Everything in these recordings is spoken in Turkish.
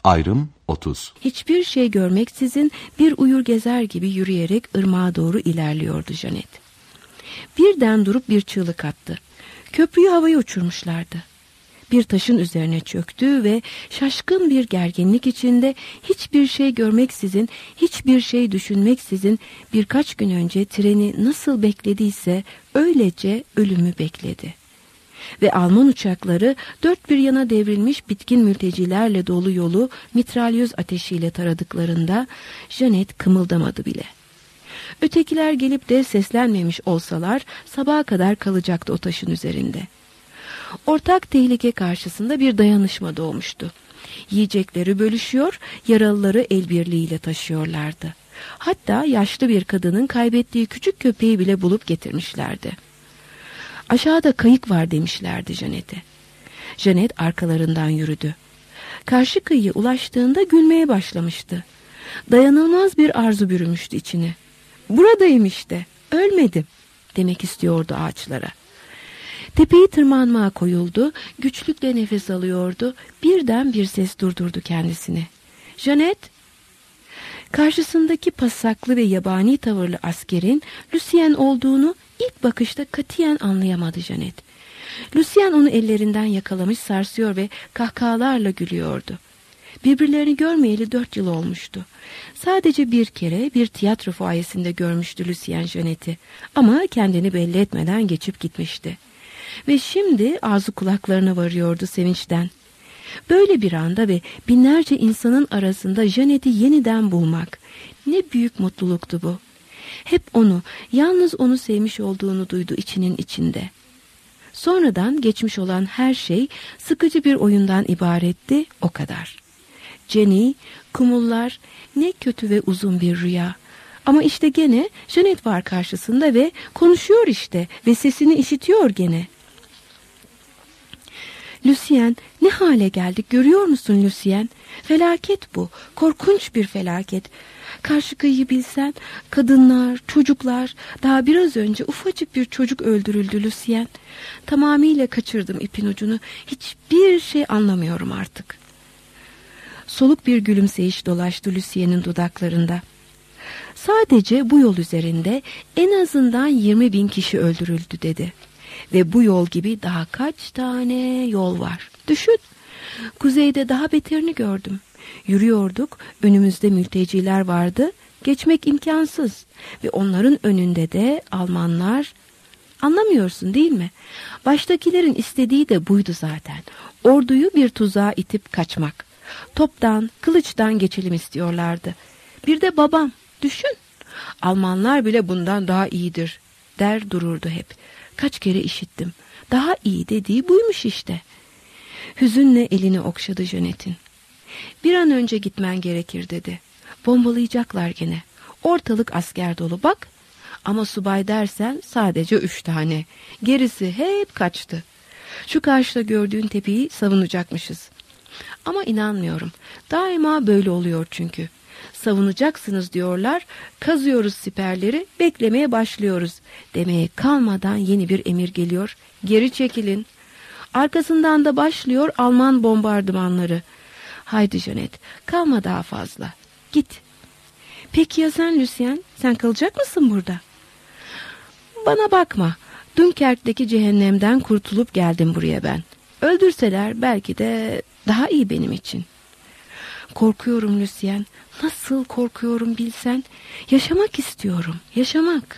Ayrım 30. Hiçbir şey görmeksizin bir uyur gezer gibi yürüyerek ırmağa doğru ilerliyordu Janet. Birden durup bir çığlık attı. Köprüyü havaya uçurmuşlardı. Bir taşın üzerine çöktü ve şaşkın bir gerginlik içinde hiçbir şey görmeksizin, hiçbir şey düşünmeksizin birkaç gün önce treni nasıl beklediyse öylece ölümü bekledi. Ve Alman uçakları dört bir yana devrilmiş bitkin mültecilerle dolu yolu mitralyöz ateşiyle taradıklarında Janet kımıldamadı bile. Ötekiler gelip de seslenmemiş olsalar sabaha kadar kalacaktı o taşın üzerinde. Ortak tehlike karşısında bir dayanışma doğmuştu. Yiyecekleri bölüşüyor, yaralıları el birliğiyle taşıyorlardı. Hatta yaşlı bir kadının kaybettiği küçük köpeği bile bulup getirmişlerdi. Aşağıda kayık var demişlerdi Janet'e. Janet arkalarından yürüdü. Karşı kıyıya ulaştığında gülmeye başlamıştı. Dayanılmaz bir arzu bürümüştü içini. Buradayım işte, ölmedim demek istiyordu ağaçlara. Tepeyi tırmanmaya koyuldu, güçlükle nefes alıyordu. Birden bir ses durdurdu kendisini. Janet! Karşısındaki pasaklı ve yabani tavırlı askerin Lucien olduğunu ilk bakışta katiyen anlayamadı Janet. Lucien onu ellerinden yakalamış sarsıyor ve kahkahalarla gülüyordu. Birbirlerini görmeyeli 4 yıl olmuştu. Sadece bir kere bir tiyatro fuayesinde görmüştü Lucien Janet'i ama kendini belli etmeden geçip gitmişti. Ve şimdi ağzı kulaklarına varıyordu sevinçten. Böyle bir anda ve binlerce insanın arasında Janet'i yeniden bulmak ne büyük mutluluktu bu. Hep onu, yalnız onu sevmiş olduğunu duydu içinin içinde. Sonradan geçmiş olan her şey sıkıcı bir oyundan ibaretti, o kadar. Jenny, kumullar, ne kötü ve uzun bir rüya. Ama işte gene Janet var karşısında ve konuşuyor işte ve sesini işitiyor gene. Lucien, ne hale geldik görüyor musun Lucien? Felaket bu, korkunç bir felaket. Karşı kıyıyı bilsen, kadınlar, çocuklar, daha biraz önce ufacık bir çocuk öldürüldü Lucien. Tamamıyla kaçırdım ipin ucunu, hiçbir şey anlamıyorum artık. Soluk bir gülümseyiş dolaştı Lucien'in dudaklarında. Sadece bu yol üzerinde en azından 20.000 kişi öldürüldü dedi. Ve bu yol gibi daha kaç tane yol var. Düşün, kuzeyde daha beterini gördüm. Yürüyorduk, önümüzde mülteciler vardı, geçmek imkansız. Ve onların önünde de Almanlar, anlamıyorsun değil mi? Baştakilerin istediği de buydu zaten. Orduyu bir tuzağa itip kaçmak. Toptan, kılıçtan geçelim istiyorlardı. Bir de babam, düşün. Almanlar bile bundan daha iyidir der dururdu hep. Kaç kere işittim. Daha iyi dediği buymuş işte. Hüzünle elini okşadı Janet'in. Bir an önce gitmen gerekir dedi. Bombalayacaklar gene. Ortalık asker dolu bak. Ama subay dersen sadece 3 tane. Gerisi hep kaçtı. Şu karşıda gördüğün tepeyi savunacakmışız. Ama inanmıyorum. Daima böyle oluyor çünkü. Savunacaksınız diyorlar, kazıyoruz siperleri, beklemeye başlıyoruz. Demeye kalmadan yeni bir emir geliyor. Geri çekilin. Arkasından da başlıyor Alman bombardımanları. Haydi Janet, kalma daha fazla. Git. Peki ya sen Lucien, sen kalacak mısın burada? Bana bakma. Dunkerk'teki cehennemden kurtulup geldim buraya ben. Öldürseler belki de daha iyi benim için. Korkuyorum Lucien. Nasıl korkuyorum bilsen. Yaşamak istiyorum. Yaşamak.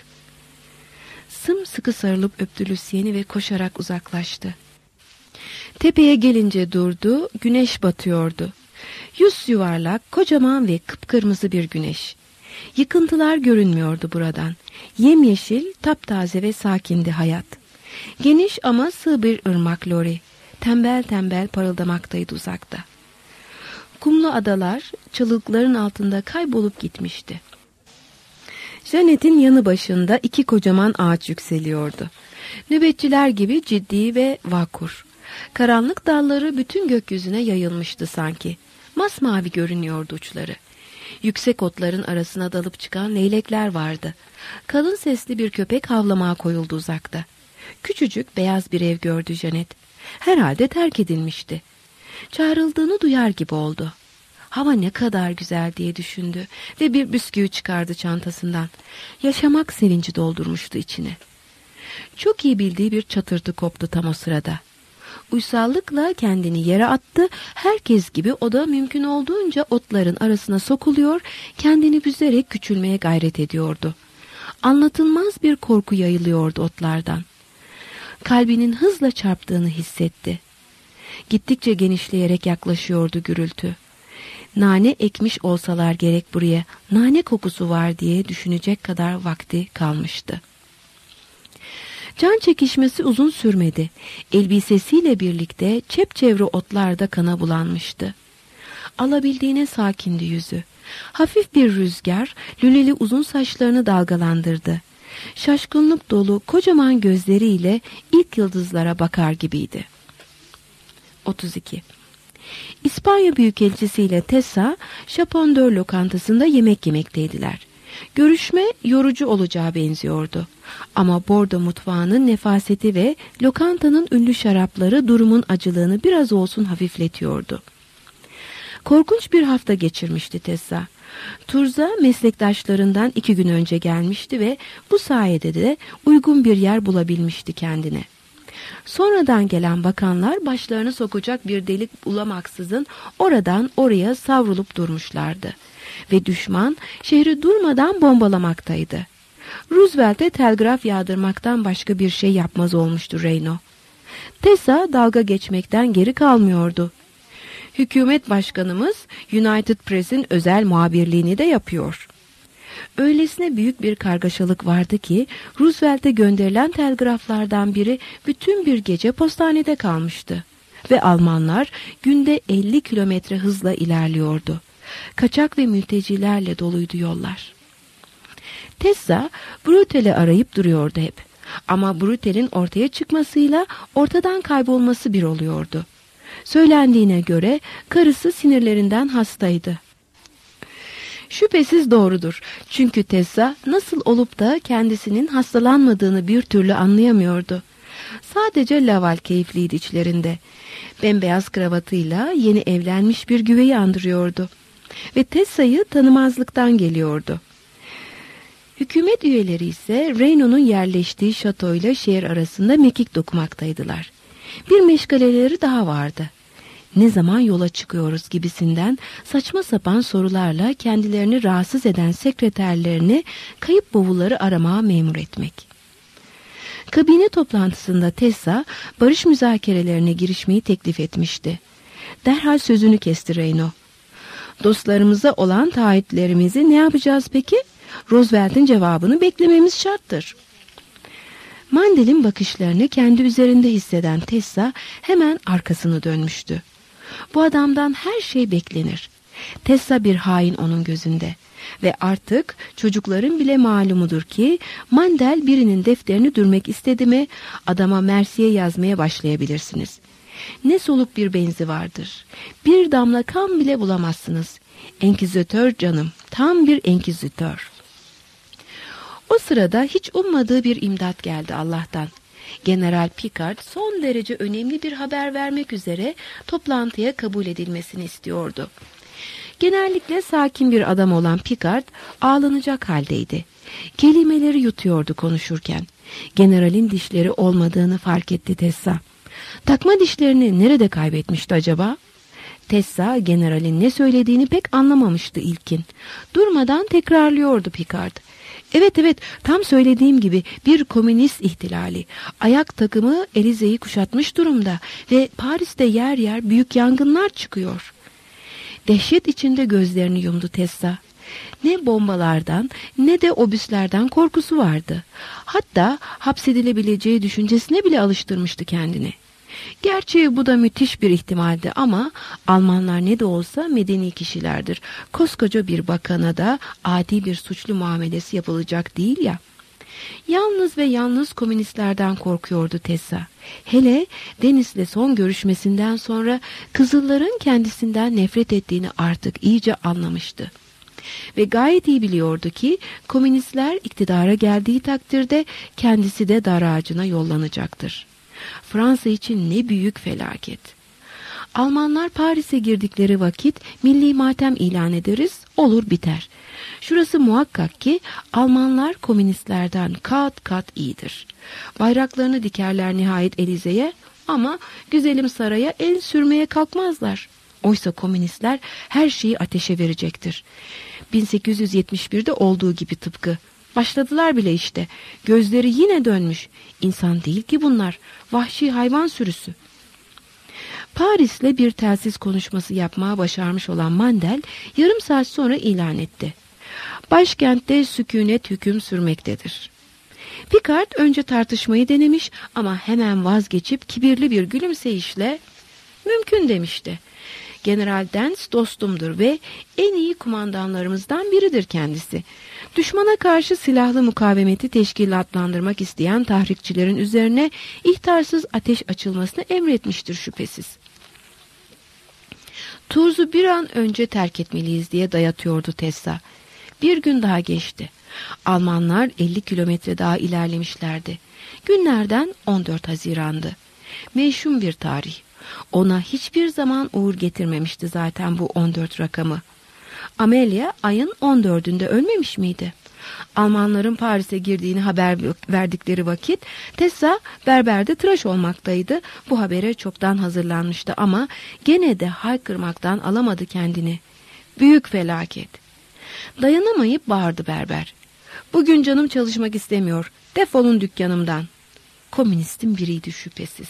Sımsıkı sarılıp öptü Lucien'i ve koşarak uzaklaştı. Tepeye gelince durdu. Güneş batıyordu. Yüz yuvarlak, kocaman ve kıpkırmızı bir güneş. Yıkıntılar görünmüyordu buradan. Yemyeşil, taptaze ve sakindi hayat. Geniş ama sığ bir ırmak Lori. Tembel tembel parıldamaktaydı uzakta. Kumlu adalar çalılıkların altında kaybolup gitmişti. Janet'in yanı başında 2 kocaman ağaç yükseliyordu. Nöbetçiler gibi ciddi ve vakur. Karanlık dalları bütün gökyüzüne yayılmıştı sanki. Masmavi görünüyordu uçları. Yüksek otların arasına dalıp çıkan leylekler vardı. Kalın sesli bir köpek havlamaya koyuldu uzakta. Küçücük beyaz bir ev gördü Janet. Herhalde terk edilmişti. Çağrıldığını duyar gibi oldu. Hava ne kadar güzel diye düşündü ve bir bisküvi çıkardı çantasından. Yaşamak sevinci doldurmuştu içine. Çok iyi bildiği bir çatırtı koptu tam o sırada. Uysallıkla kendini yere attı. Herkes gibi o da mümkün olduğunca otların arasına sokuluyor, kendini büzerek küçülmeye gayret ediyordu. Anlatılmaz bir korku yayılıyordu otlardan. Kalbinin hızla çarptığını hissetti. Gittikçe genişleyerek yaklaşıyordu gürültü. Nane ekmiş olsalar gerek buraya, nane kokusu var diye düşünecek kadar vakti kalmıştı. Can çekişmesi uzun sürmedi. Elbisesiyle birlikte çepçevre otlarda kana bulanmıştı. Alabildiğine sakindi yüzü. Hafif bir rüzgar lüleli uzun saçlarını dalgalandırdı. Şaşkınlık dolu kocaman gözleriyle ilk yıldızlara bakar gibiydi. 32. İspanya Büyükelçisiyle Tessa, Şapondör lokantasında yemek yemekteydiler. Görüşme yorucu olacağı benziyordu. Ama Bordo mutfağının nefaseti ve lokantanın ünlü şarapları durumun acılığını biraz olsun hafifletiyordu. Korkunç bir hafta geçirmişti Tessa. Turza meslektaşlarından 2 gün önce gelmişti ve bu sayede de uygun bir yer bulabilmişti kendine. Sonradan gelen bakanlar başlarını sokacak bir delik bulamaksızın oradan oraya savrulup durmuşlardı. Ve düşman şehri durmadan bombalamaktaydı. Roosevelt'e telgraf yağdırmaktan başka bir şey yapmaz olmuştu Reyno. Tessa dalga geçmekten geri kalmıyordu. Hükümet başkanımız United Press'in özel muhabirliğini de yapıyor. Öylesine büyük bir kargaşalık vardı ki Roosevelt'e gönderilen telgraflardan biri bütün bir gece postanede kalmıştı. Ve Almanlar günde 50 kilometre hızla ilerliyordu. Kaçak ve mültecilerle doluydu yollar. Tessa Brutel'i arayıp duruyordu hep. Ama Brutel'in ortaya çıkmasıyla ortadan kaybolması bir oluyordu. Söylendiğine göre karısı sinirlerinden hastaydı. Şüphesiz doğrudur. Çünkü Tessa nasıl olup da kendisinin hastalanmadığını bir türlü anlayamıyordu. Sadece Laval keyifliydi içlerinde. Bembeyaz kravatıyla yeni evlenmiş bir güveyi andırıyordu. Ve Tessa'yı tanımazlıktan geliyordu. Hükümet üyeleri ise Reyno'nun yerleştiği şatoyla şehir arasında mekik dokumaktaydılar. Bir meşgaleleri daha vardı. Ne zaman yola çıkıyoruz gibisinden saçma sapan sorularla kendilerini rahatsız eden sekreterlerini kayıp bavulları aramaya memur etmek. Kabine toplantısında Tessa barış müzakerelerine girişmeyi teklif etmişti. Derhal sözünü kesti Reyno. Dostlarımıza olan taahhütlerimizi ne yapacağız peki? Roosevelt'in cevabını beklememiz şarttır. Mandel'in bakışlarını kendi üzerinde hisseden Tessa hemen arkasını dönmüştü. Bu adamdan her şey beklenir. Tessa bir hain onun gözünde. Ve artık çocukların bile malumudur ki Mandel birinin defterini dürmek istedi mi adama mersiye yazmaya başlayabilirsiniz. Ne soluk bir benzi vardır. Bir damla kan bile bulamazsınız. Enkizitör canım, tam bir enkizitör. O sırada hiç ummadığı bir imdat geldi Allah'tan. General Picard son derece önemli bir haber vermek üzere toplantıya kabul edilmesini istiyordu. Genellikle sakin bir adam olan Picard ağlanacak haldeydi. Kelimeleri yutuyordu konuşurken. Generalin dişleri olmadığını fark etti Tessa. Takma dişlerini nerede kaybetmişti acaba? Tessa generalin ne söylediğini pek anlamamıştı ilkin. Durmadan tekrarlıyordu Picard. Evet, tam söylediğim gibi bir komünist ihtilali. Ayak takımı Elize'yi kuşatmış durumda ve Paris'te yer yer büyük yangınlar çıkıyor. Dehşet içinde gözlerini yumdu Tessa. Ne bombalardan ne de obüslerden korkusu vardı. Hatta hapsedilebileceği düşüncesine bile alıştırmıştı kendini. Gerçi bu da müthiş bir ihtimaldi ama Almanlar ne de olsa medeni kişilerdir. Koskoca bir bakana da adi bir suçlu muamelesi yapılacak değil ya. Yalnız ve yalnız komünistlerden korkuyordu Tessa. Hele Deniz'le son görüşmesinden sonra Kızılların kendisinden nefret ettiğini artık iyice anlamıştı. Ve gayet iyi biliyordu ki komünistler iktidara geldiği takdirde kendisi de dar ağacına yollanacaktır. Fransa için ne büyük felaket. Almanlar Paris'e girdikleri vakit milli matem ilan ederiz, olur biter. Şurası muhakkak ki Almanlar komünistlerden kat kat iyidir. Bayraklarını dikerler nihayet Elize'ye ama güzelim saraya el sürmeye kalkmazlar. Oysa komünistler her şeyi ateşe verecektir. 1871'de olduğu gibi tıpkı. Başladılar bile işte. Gözleri yine dönmüş. İnsan değil ki bunlar. Vahşi hayvan sürüsü. Paris'le bir telsiz konuşması yapmaya başarmış olan Mandel yarım saat sonra ilan etti. Başkentte sükûnet hüküm sürmektedir. Picard önce tartışmayı denemiş ama hemen vazgeçip kibirli bir gülümseyişle mümkün demişti. General Dance dostumdur ve en iyi kumandanlarımızdan biridir kendisi. Düşmana karşı silahlı mukavemeti teşkilatlandırmak isteyen tahrikçilerin üzerine ihtarsız ateş açılmasını emretmiştir şüphesiz. Tours'u bir an önce terk etmeliyiz diye dayatıyordu Tessa. Bir gün daha geçti. Almanlar 50 kilometre daha ilerlemişlerdi. Günlerden 14 Haziran'dı. Meşhum bir tarih. Ona hiçbir zaman uğur getirmemişti zaten bu 14 rakamı. Amelia ayın 14'ünde ölmemiş miydi? Almanların Paris'e girdiğini haber verdikleri vakit Tessa berberde tıraş olmaktaydı. Bu habere çoktan hazırlanmıştı ama gene de haykırmaktan alamadı kendini. Büyük felaket. Dayanamayıp bağırdı berber. Bugün canım çalışmak istemiyor. Defolun dükkanımdan. Komünistin biriydi şüphesiz.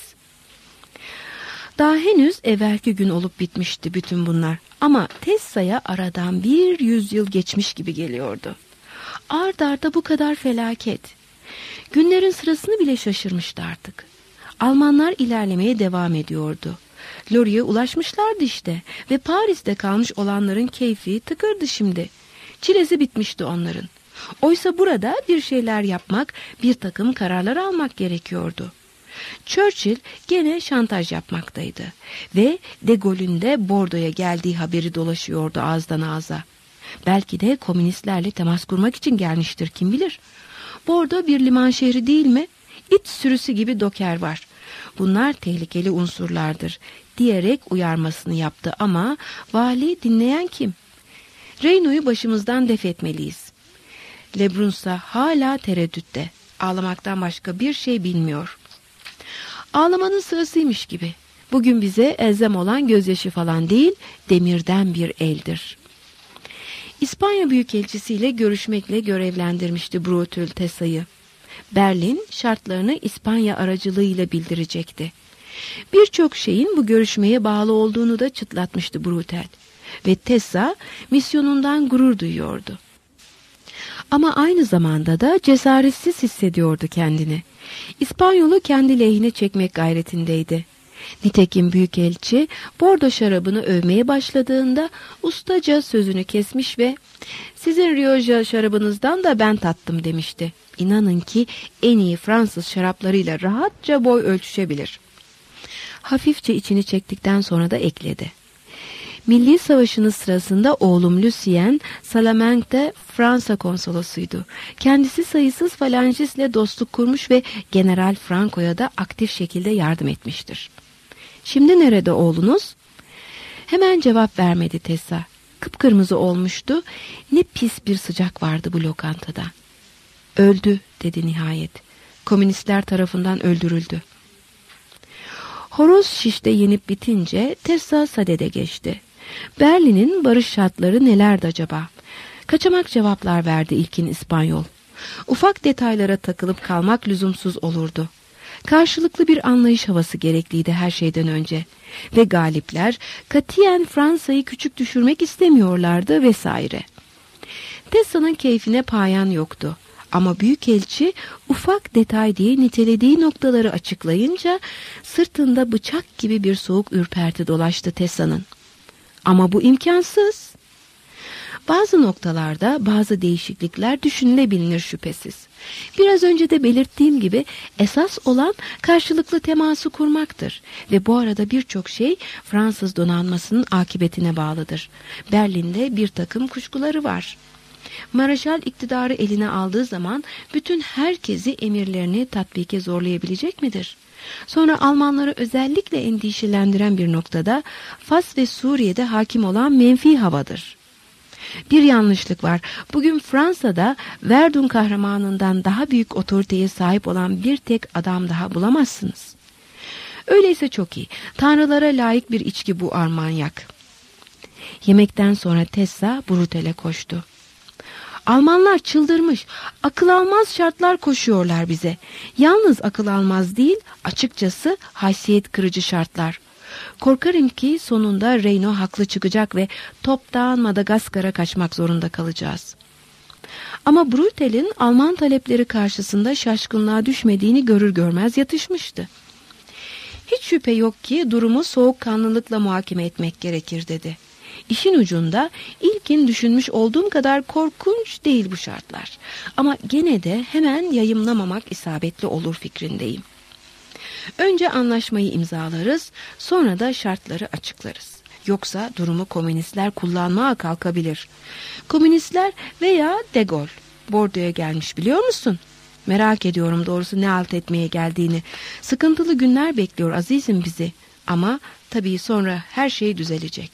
Daha henüz evvelki gün olup bitmişti bütün bunlar. Ama Tessa'ya aradan 100 yıl geçmiş gibi geliyordu. Ard arda bu kadar felaket. Günlerin sırasını bile şaşırmıştı artık. Almanlar ilerlemeye devam ediyordu. Lorie'ye ulaşmışlardı işte ve Paris'te kalmış olanların keyfi tıkırdı şimdi. Çilesi bitmişti onların. Oysa burada bir şeyler yapmak, bir takım kararlar almak gerekiyordu. Churchill gene şantaj yapmaktaydı ve De Gaulle'ün de Bordo'ya geldiği haberi dolaşıyordu ağızdan ağza. Belki de komünistlerle temas kurmak için gelmiştir, kim bilir. Bordo bir liman şehri değil mi? İt sürüsü gibi doker var. Bunlar tehlikeli unsurlardır diyerek uyarmasını yaptı ama vali dinleyen kim? Reyno'yu başımızdan def etmeliyiz. Lebrunsa hala tereddütte. Ağlamaktan başka bir şey bilmiyor. Ağlamanın sırasıymış gibi. Bugün bize elzem olan gözyaşı falan değil, demirden bir eldir. İspanya Büyükelçisiyle görüşmekle görevlendirmişti Brutul Tessa'yı. Berlin şartlarını İspanya aracılığıyla bildirecekti. Birçok şeyin bu görüşmeye bağlı olduğunu da çıtlatmıştı Brutal. Ve Tessa misyonundan gurur duyuyordu. Ama aynı zamanda da cesaretsiz hissediyordu kendini. İspanyol'u kendi lehine çekmek gayretindeydi. Nitekim büyükelçi Bordo şarabını övmeye başladığında ustaca sözünü kesmiş ve "Sizin Rioja şarabınızdan da ben tattım" demişti. İnanın ki en iyi Fransız şaraplarıyla rahatça boy ölçüşebilir. Hafifçe içini çektikten sonra da ekledi. Milli Savaşı'nın sırasında oğlum Lucien, Salamanque'de Fransa konsolosuydu. Kendisi sayısız falancistle dostluk kurmuş ve General Franco'ya da aktif şekilde yardım etmiştir. Şimdi nerede oğlunuz? Hemen cevap vermedi Tessa. Kıpkırmızı olmuştu. Ne pis bir sıcak vardı bu lokantada. Öldü dedi nihayet. Komünistler tarafından öldürüldü. Horoz şişte yenip bitince Tessa Sade'de geçti. Berlin'in barış şartları nelerdi acaba? Kaçamak cevaplar verdi ilkin İspanyol. Ufak detaylara takılıp kalmak lüzumsuz olurdu. Karşılıklı bir anlayış havası gerekliydi her şeyden önce. Ve galipler katiyen Fransa'yı küçük düşürmek istemiyorlardı vesaire. Tessa'nın keyfine payan yoktu. Ama büyükelçi ufak detay diye nitelediği noktaları açıklayınca sırtında bıçak gibi bir soğuk ürperti dolaştı Tessa'nın. Ama bu imkansız. Bazı noktalarda bazı değişiklikler düşünülebilir şüphesiz. Biraz önce de belirttiğim gibi esas olan karşılıklı teması kurmaktır. Ve bu arada birçok şey Fransız donanmasının akıbetine bağlıdır. Berlin'de bir takım kuşkuları var. Maraşal iktidarı eline aldığı zaman bütün herkesi emirlerini tatbike zorlayabilecek midir? Sonra Almanları özellikle endişelendiren bir noktada Fas ve Suriye'de hakim olan menfi havadır. Bir yanlışlık var. Bugün Fransa'da Verdun kahramanından daha büyük otoriteye sahip olan bir tek adam daha bulamazsınız. Öyleyse çok iyi. Tanrılara layık bir içki bu Armanyak. Yemekten sonra Tessa Brutel'e koştu. Almanlar çıldırmış. Akıl almaz şartlar koşuyorlar bize. Yalnız akıl almaz değil, açıkçası haysiyet kırıcı şartlar. Korkarım ki sonunda Reyno haklı çıkacak ve toptan Madagaskar'a kaçmak zorunda kalacağız. Ama Brutel'in Alman talepleri karşısında şaşkınlığa düşmediğini görür görmez yatışmıştı. Hiç şüphe yok ki durumu soğukkanlılıkla muhakeme etmek gerekir dedi. İşin ucunda ilkin düşünmüş olduğum kadar korkunç değil bu şartlar. Ama gene de hemen yayımlamamak isabetli olur fikrindeyim. Önce anlaşmayı imzalarız, sonra da şartları açıklarız. Yoksa durumu komünistler kullanmaya kalkabilir. Komünistler veya De Gaulle Bordeaux'a gelmiş biliyor musun? Merak ediyorum doğrusu ne halt etmeye geldiğini. Sıkıntılı günler bekliyor azizim bizi. Ama tabii sonra her şey düzelecek.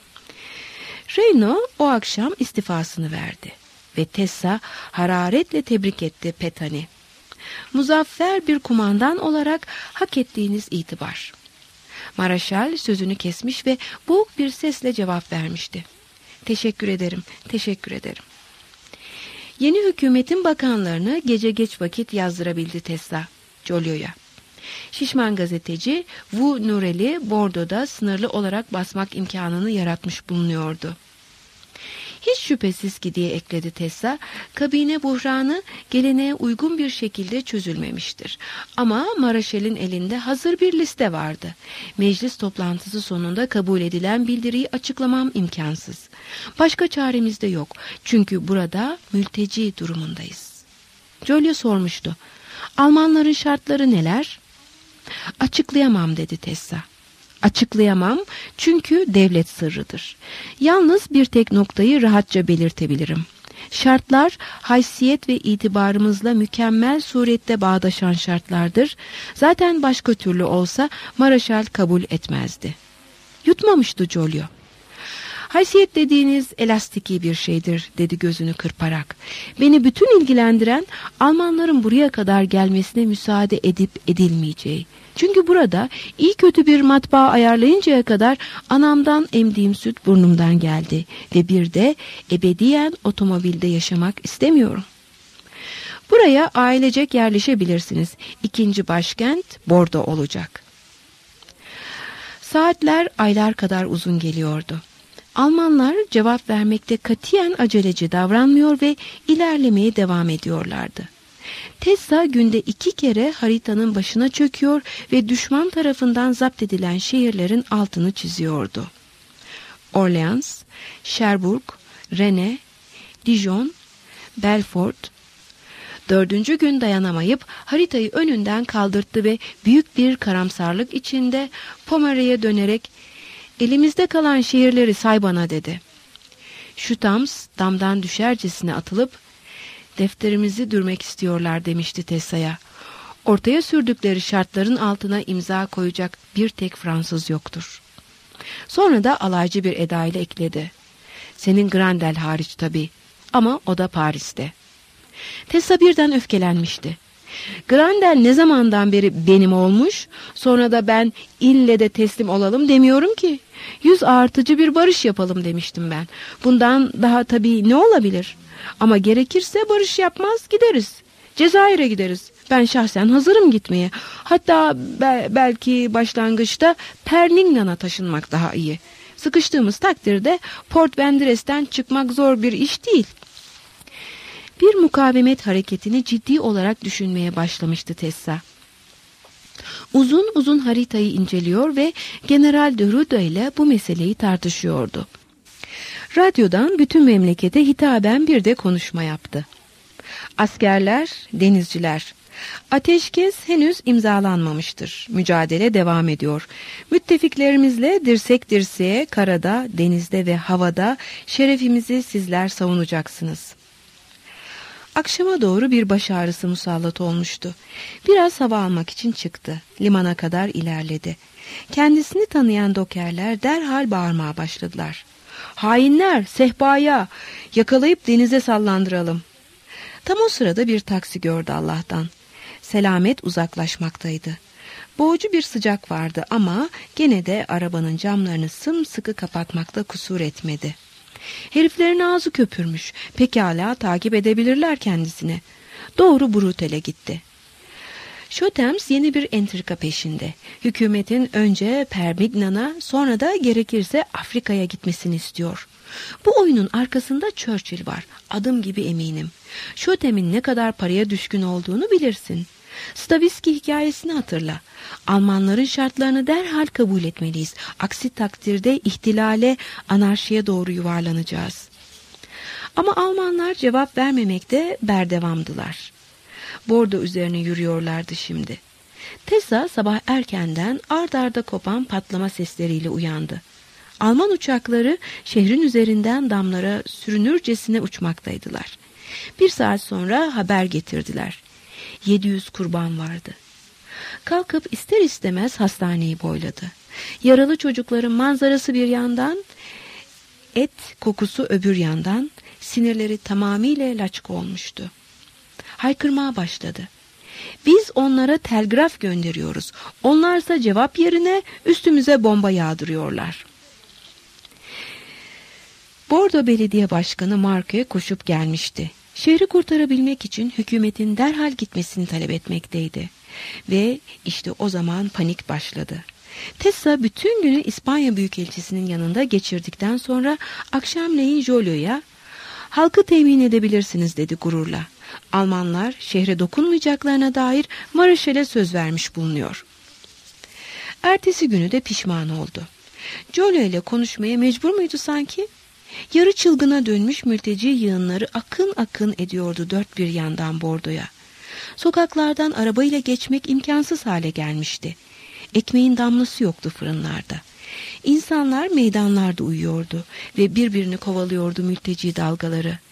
Reyno o akşam istifasını verdi. Ve Tessa hararetle tebrik etti Petan'i. Muzaffer bir kumandan olarak hak ettiğiniz itibar. Maraşal sözünü kesmiş ve boğuk bir sesle cevap vermişti. Teşekkür ederim, teşekkür ederim. Yeni hükümetin bakanlarını gece geç vakit yazdırabildi Tessa, Joliot'a. Şişman gazeteci Vu Nurel'i Bordo'da sınırlı olarak basmak imkanını yaratmış bulunuyordu. Hiç şüphesiz ki diye ekledi Tessa, kabine buhranı geleneğe uygun bir şekilde çözülmemiştir. Ama Maraşal'in elinde hazır bir liste vardı. Meclis toplantısı sonunda kabul edilen bildiriyi açıklamam imkansız. Başka çaremiz de yok. Çünkü burada mülteci durumundayız. Joliot sormuştu. Almanların şartları neler? Açıklayamam dedi Tessa. Açıklayamam çünkü devlet sırrıdır. Yalnız bir tek noktayı rahatça belirtebilirim. Şartlar haysiyet ve itibarımızla mükemmel surette bağdaşan şartlardır. Zaten başka türlü olsa Maraşal kabul etmezdi. Yutmamıştı Joliot. Haysiyet dediğiniz elastiki bir şeydir dedi gözünü kırparak. Beni bütün ilgilendiren Almanların buraya kadar gelmesine müsaade edip edilmeyeceği. Çünkü burada iyi kötü bir matbaa ayarlayıncaya kadar anamdan emdiğim süt burnumdan geldi. Ve bir de ebediyen otomobilde yaşamak istemiyorum. Buraya ailecek yerleşebilirsiniz. İkinci başkent Bordo olacak. Saatler aylar kadar uzun geliyordu. Almanlar cevap vermekte katiyen aceleci davranmıyor ve ilerlemeye devam ediyorlardı. Tessa günde 2 kere haritanın başına çöküyor ve düşman tarafından zapt edilen şehirlerin altını çiziyordu. Orleans, Cherbourg, Rennes, Dijon, Belfort. 4. gün dayanamayıp haritayı önünden kaldırttı ve büyük bir karamsarlık içinde Pomera'ya dönerek elimizde kalan şehirleri say bana dedi. Şutams damdan düşercesine atılıp defterimizi dürmek istiyorlar demişti Tessa'ya. Ortaya sürdükleri şartların altına imza koyacak bir tek Fransız yoktur. Sonra da alaycı bir edayla ekledi. Senin Grandel hariç tabii ama o da Paris'te. Tessa birden öfkelenmişti. Grandel ne zamandan beri benim olmuş, sonra da ben ille de teslim olalım demiyorum ki. 100 artıcı bir barış yapalım demiştim ben. Bundan daha tabii ne olabilir? Ama gerekirse barış yapmaz gideriz. Cezayir'e gideriz. Ben şahsen hazırım gitmeye. Hatta belki başlangıçta Perpignan'a taşınmak daha iyi. Sıkıştığımız takdirde Port Vendres'ten çıkmak zor bir iş değil. Bir mukavemet hareketini ciddi olarak düşünmeye başlamıştı Tessa. Uzun uzun haritayı inceliyor ve General de Ruda ile bu meseleyi tartışıyordu. Radyodan bütün memlekete hitaben bir de konuşma yaptı. Askerler, denizciler, ateşkes henüz imzalanmamıştır. Mücadele devam ediyor. Müttefiklerimizle dirsek dirseğe karada, denizde ve havada şerefimizi sizler savunacaksınız. Akşama doğru bir baş ağrısı musallat olmuştu. Biraz hava almak için çıktı. Limana kadar ilerledi. Kendisini tanıyan dokerler derhal bağırmaya başladılar. Hainler, sehpaya, yakalayıp denize sallandıralım. Tam o sırada bir taksi gördü Allah'tan. Selamet uzaklaşmaktaydı. Boğucu bir sıcak vardı ama gene de arabanın camlarını sımsıkı kapatmakta kusur etmedi. Heriflerin ağzı köpürmüş. Pekala takip edebilirler kendisini. Doğru Brutel'e gitti. Schotems yeni bir entrika peşinde. Hükümetin önce Perpignan'a sonra da gerekirse Afrika'ya gitmesini istiyor. Bu oyunun arkasında Churchill var. Adım gibi eminim. Schotem'in ne kadar paraya düşkün olduğunu bilirsin. Stavisky hikayesini hatırla. Almanların şartlarını derhal kabul etmeliyiz. Aksi takdirde ihtilale, anarşiye doğru yuvarlanacağız. Ama Almanlar cevap vermemekte berdevamdılar. Bordo üzerine yürüyorlardı şimdi. Tessa sabah erkenden ard arda kopan patlama sesleriyle uyandı. Alman uçakları şehrin üzerinden damlara sürünürcesine uçmaktaydılar. Bir saat sonra haber getirdiler. 700 kurban vardı. Kalkıp ister istemez hastaneyi boyladı. Yaralı çocukların manzarası bir yandan, et kokusu öbür yandan, sinirleri tamamıyla laçka olmuştu. Haykırmaya başladı. Biz onlara telgraf gönderiyoruz. Onlarsa cevap yerine üstümüze bomba yağdırıyorlar. Bordo Belediye Başkanı Marquet koşup gelmişti. Şehri kurtarabilmek için hükümetin derhal gitmesini talep etmekteydi. Ve işte o zaman panik başladı. Tessa bütün günü İspanya Büyükelçisi'nin yanında geçirdikten sonra akşamleyin Jolio'ya "Halkı temin edebilirsiniz" dedi gururla. Almanlar şehre dokunmayacaklarına dair Mareşal'e söz vermiş bulunuyor. Ertesi günü de pişman oldu. Jolio ile konuşmaya mecbur muydu sanki? Yarı çılgına dönmüş mülteci yığınları akın akın ediyordu dört bir yandan Bordo'ya. Sokaklardan arabayla geçmek imkansız hale gelmişti. Ekmeğin damlası yoktu fırınlarda. İnsanlar meydanlarda uyuyordu ve birbirini kovalıyordu mülteci dalgaları.